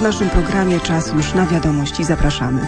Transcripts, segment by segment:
w naszym programie czas już na wiadomości. Zapraszamy.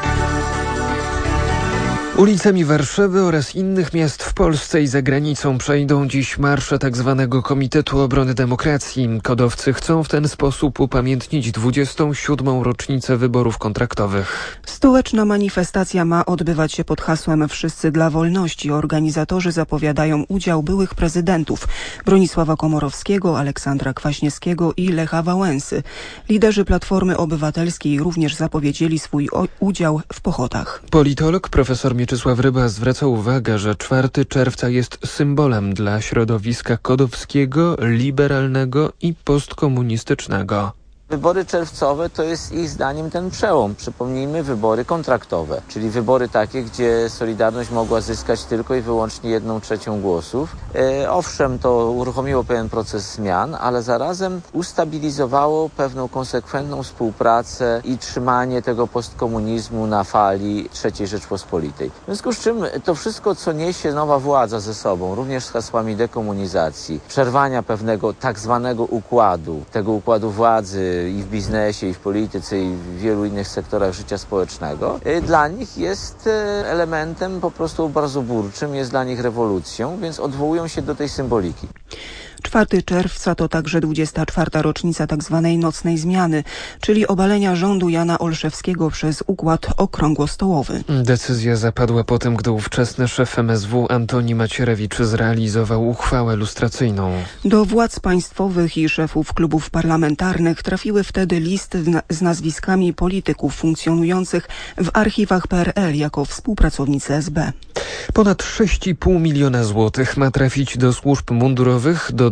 Ulicami Warszawy oraz innych miast w Polsce i za granicą przejdą dziś marsze tzw. Komitetu Obrony Demokracji. Kodowcy chcą w ten sposób upamiętnić 27. rocznicę wyborów kontraktowych. Stołeczna manifestacja ma odbywać się pod hasłem Wszyscy dla wolności. Organizatorzy zapowiadają udział byłych prezydentów Bronisława Komorowskiego, Aleksandra Kwaśniewskiego i Lecha Wałęsy. Liderzy Platformy Obywatelskiej również zapowiedzieli swój udział w pochodach. Politolog profesor Mieczysław Ryba zwraca uwagę, że 4 czerwca jest symbolem dla środowiska kodowskiego, liberalnego i postkomunistycznego. Wybory czerwcowe to jest ich zdaniem ten przełom. Przypomnijmy, wybory kontraktowe, czyli wybory takie, gdzie Solidarność mogła zyskać tylko i wyłącznie 1/3 głosów. Owszem, to uruchomiło pewien proces zmian, ale zarazem ustabilizowało pewną konsekwentną współpracę i trzymanie tego postkomunizmu na fali III Rzeczpospolitej. W związku z czym to wszystko, co niesie nowa władza ze sobą, również z hasłami dekomunizacji, przerwania pewnego tak zwanego układu, tego układu władzy, i w biznesie, i w polityce, i w wielu innych sektorach życia społecznego, dla nich jest elementem po prostu obrazoburczym, jest dla nich rewolucją, więc odwołują się do tej symboliki. 4 czerwca to także 24. rocznica tzw. nocnej zmiany, czyli obalenia rządu Jana Olszewskiego przez układ okrągłostołowy. Decyzja zapadła po tym, gdy ówczesny szef MSW Antoni Macierewicz zrealizował uchwałę lustracyjną. Do władz państwowych i szefów klubów parlamentarnych trafiły wtedy listy z nazwiskami polityków funkcjonujących w archiwach PRL jako współpracownicy SB. Ponad 6,5 miliona złotych ma trafić do służb mundurowych do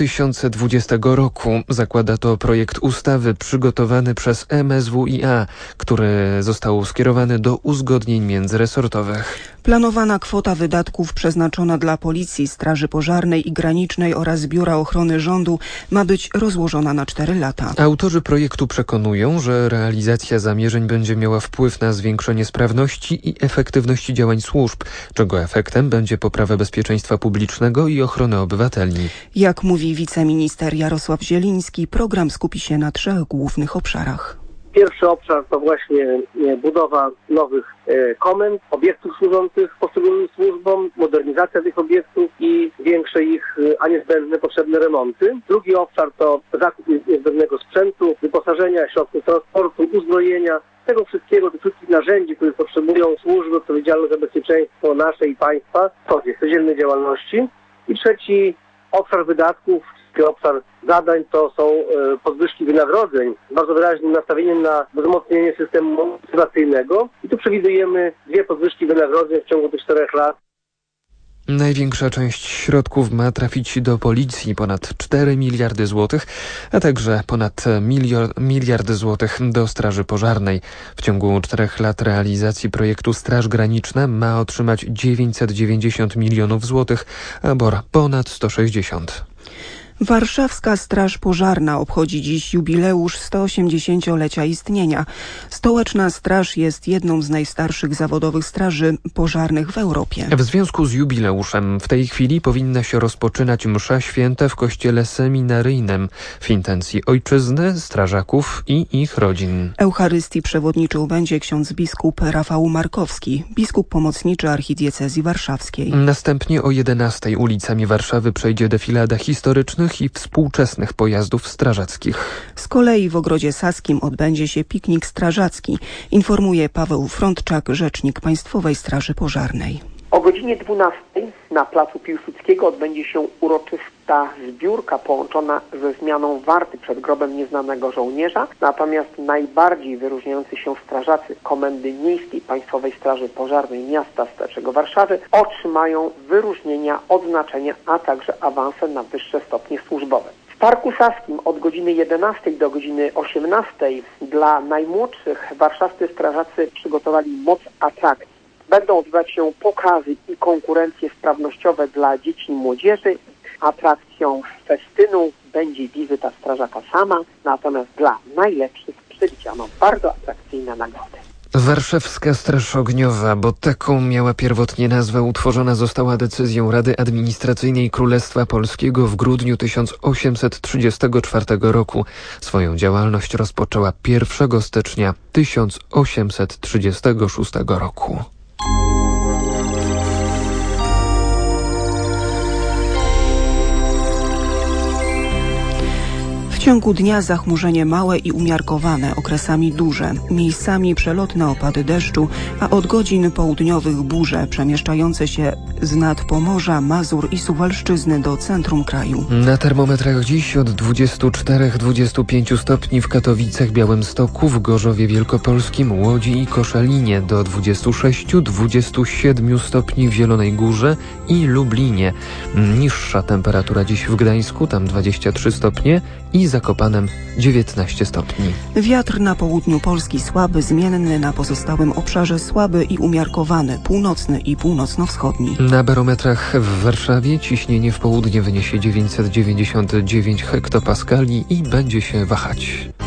2020 roku. Zakłada to projekt ustawy przygotowany przez MSWiA, który został skierowany do uzgodnień międzyresortowych. Planowana kwota wydatków przeznaczona dla Policji, Straży Pożarnej i Granicznej oraz Biura Ochrony Rządu ma być rozłożona na 4 lata. Autorzy projektu przekonują, że realizacja zamierzeń będzie miała wpływ na zwiększenie sprawności i efektywności działań służb, czego efektem będzie poprawa bezpieczeństwa publicznego i ochrony obywateli. Jak mówi wiceminister Jarosław Zieliński, program skupi się na 3 głównych obszarach. Pierwszy obszar to właśnie budowa nowych komend, obiektów służących poszczególnym służbom, modernizacja tych obiektów i większe ich, a niezbędne, potrzebne remonty. Drugi obszar to zakup niezbędnego sprzętu, wyposażenia, środków transportu, uzbrojenia, tego wszystkiego, tych wszystkich narzędzi, których potrzebują służby odpowiedzialne za bezpieczeństwo nasze i państwa w codziennej działalności. I trzeci obszar wydatków, obszar zadań to są podwyżki wynagrodzeń z bardzo wyraźnym nastawieniem na wzmocnienie systemu motywacyjnego i tu przewidujemy 2 podwyżki wynagrodzeń w ciągu tych 4 lat. Największa część środków ma trafić do Policji, ponad 4 miliardy złotych, a także ponad miliard złotych do Straży Pożarnej. W ciągu 4 lat realizacji projektu Straż Graniczna ma otrzymać 990 milionów złotych, a BOR ponad 160. Warszawska Straż Pożarna obchodzi dziś jubileusz 180-lecia istnienia. Stołeczna Straż jest jedną z najstarszych zawodowych straży pożarnych w Europie. W związku z jubileuszem w tej chwili powinna się rozpoczynać msza święta w kościele seminaryjnym w intencji ojczyzny, strażaków i ich rodzin. Eucharystii przewodniczył będzie ksiądz biskup Rafał Markowski, biskup pomocniczy archidiecezji warszawskiej. Następnie o 11 ulicami Warszawy przejdzie defilada historycznych i współczesnych pojazdów strażackich. Z kolei w Ogrodzie Saskim odbędzie się piknik strażacki, informuje Paweł Frądczak, rzecznik Państwowej Straży Pożarnej. O godzinie 12 na placu Piłsudskiego odbędzie się uroczysta zbiórka połączona ze zmianą warty przed grobem nieznanego żołnierza. Natomiast najbardziej wyróżniający się strażacy Komendy Miejskiej Państwowej Straży Pożarnej miasta Starszego Warszawy otrzymają wyróżnienia, odznaczenia, a także awanse na wyższe stopnie służbowe. W Parku Saskim od godziny 11 do godziny 18 dla najmłodszych warszawscy strażacy przygotowali moc atrakcji. Będą odbywać się pokazy i konkurencje sprawnościowe dla dzieci i młodzieży. Atrakcją festynu będzie wizyta strażaka sama, natomiast dla najlepszych przewidziano bardzo atrakcyjne nagrody. Warszawska Straż Ogniowa, bo taką miała pierwotnie nazwę, utworzona została decyzją Rady Administracyjnej Królestwa Polskiego w grudniu 1834 roku. Swoją działalność rozpoczęła 1 stycznia 1836 roku. W ciągu dnia zachmurzenie małe i umiarkowane, okresami duże, miejscami przelotne opady deszczu, a od godzin południowych burze przemieszczające się z nad Pomorza, Mazur i Suwalszczyzny do centrum kraju. Na termometrach dziś od 24-25 stopni w Katowicach, Białymstoku, w Gorzowie Wielkopolskim, Łodzi i Koszalinie, do 26-27 stopni w Zielonej Górze i Lublinie. Niższa temperatura dziś w Gdańsku, tam 23 stopnie i Zakopanem 19 stopni. Wiatr na południu Polski słaby, zmienny, na pozostałym obszarze słaby i umiarkowany, północny i północno-wschodni. Na barometrach w Warszawie ciśnienie w południe wyniesie 999 hektopaskali i będzie się wahać.